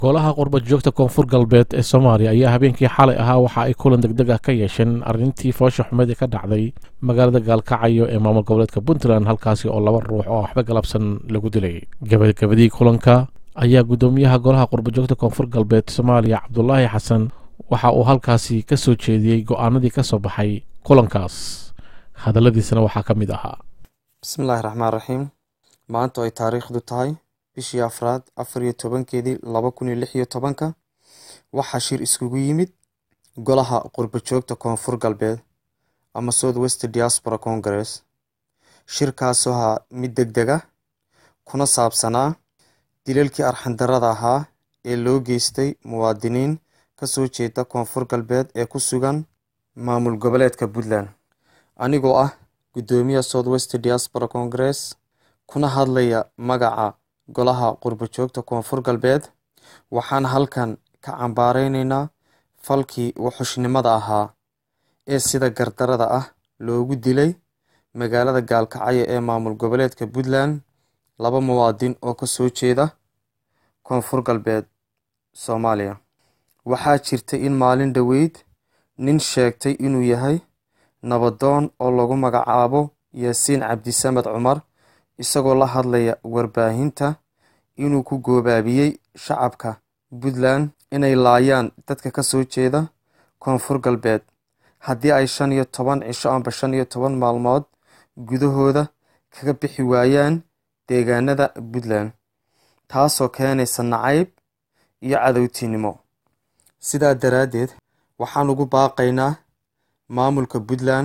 golaha qurbad joogta koonfur galbeed ee Soomaaliya ayaa habeenkii xalay ahaa waxa ay kulan degdeg ah ka yeesheen arrintii foosha xumeed ee ka dhacday magaalada Gaalkacyo ee maamul goboleedka Puntland halkaasi oo laba ruux oo waxba galabsan lagu dilay. Gabadii kulanka ayaa gudoomiyaha golaha qurbad joogta koonfur galbeed Soomaaliya Cabdullaahi Xasan waxa uu halkaasi ka soo jeediyey go'aanadii ka soo baxay kulankaas. hadalladiisana waxaa ka mid ahaa: bismillaahi raxmaan raxiim. maanta ay taariikhdu tahay bishii afraad 14keedii 2016 waxaa shir iskugu yimid golaha qurbad joogta koonfur galbeed ama South West Diaspora Congress. shirkaasoo ahaa mid degdeg ah kuna saabsanaa dilalkii arxandarrada ahaa ee loo geystay muwaadiniin ka soo jeeda koonfur galbeed ee ku sugan maamul goboleedka Puntland. anigoo ah gudoomiyaha South West Diaspora Congress kuna hadlaya magaca golaha qurbad joogta koonfur galbeed, waxaan halkan ka cambaareynaa falkii wuxuushnimada ahaa ee sida gardarada ah loogu dilay magaalada Gaalkacyo ee maamul goboleedka Puntland laba muwaadin oo ka soo jeeda koonfur galbeed Soomaaliya. waxaa jirta in maalin dhaweyd nin sheegtay inuu yahay nabadoon oo lagu magacaabo Yaasiin Cabdisamed Cumar, isagoo la hadlaya warbaahinta inuu ku goobaabiyey shacabka Puntland inay laayaan dadka ka soo jeeda koonfur galbeed haddii ay 15 cisho amba 15 maalmood gudahooda kaga bixi waayaan deegaanada Puntland, taasoo keenaysa nacayb iyo cadowtinimo. sidaa daraaddeed waxaan ugu baaqaynaa maamulka Puntland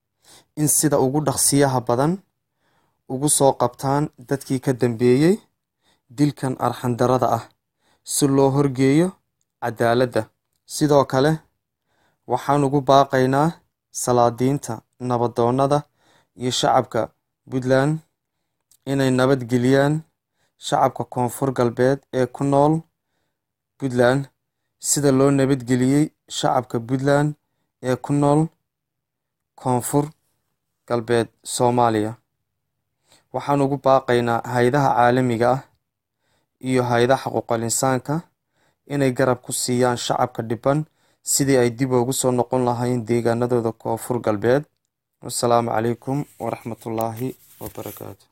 in sida ugu dhaqsiyaha badan ugu soo qabtaan dadkii ka dambeeyey dilkan arxandarrada ah si loo horgeeyo cadaaladda. sidoo kale waxaan ugu baaqaynaa salaadiinta, nabadoonnada iyo shacabka Puntland inay nabadgeliyaan shacabka koonfur galbeed ee ku nool Puntland sida loo nabadgeliyey shacabka Puntland ee ku nool koonfur galbeed Soomaaliya. waxaan ugu baaqaynaa hay'adaha caalamiga ah iyo hay'adaha xuquuqul insaanka inay garab ku siiyaan shacabka dhiban sidii ay dib ugu soo noqon lahaayeen deegaanadooda koonfur galbeed. wassalaamu calaykum waraxmatullaahi wabarakaatu.